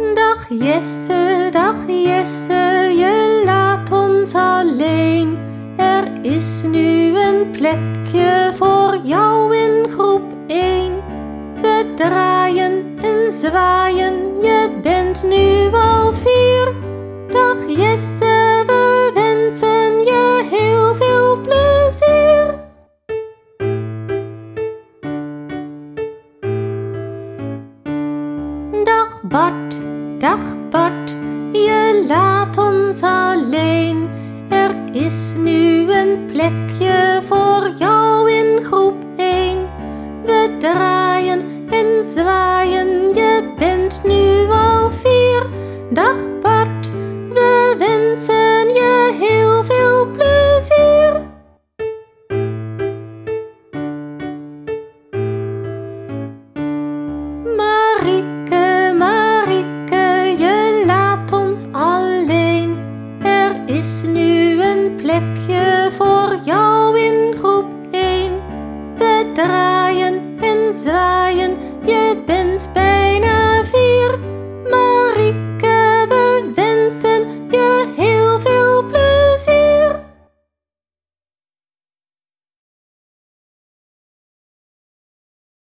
Dag Jesse, je laat ons alleen. Er is nu een plekje voor jou in groep 1. We draaien en zwaaien, je bent nu al 4. Dag Jesse, we wensen je heel veel plezier. Dag Bart, je laat ons alleen. Er is nu een plekje voor jou in groep 1. We draaien en zwaaien, je bent nu al 4. Dag Bart, we wensen je heel veel plezier. Marieke, je laat ons alleen. Er is nu een plekje voor jou in groep 1. We draaien en zwaaien.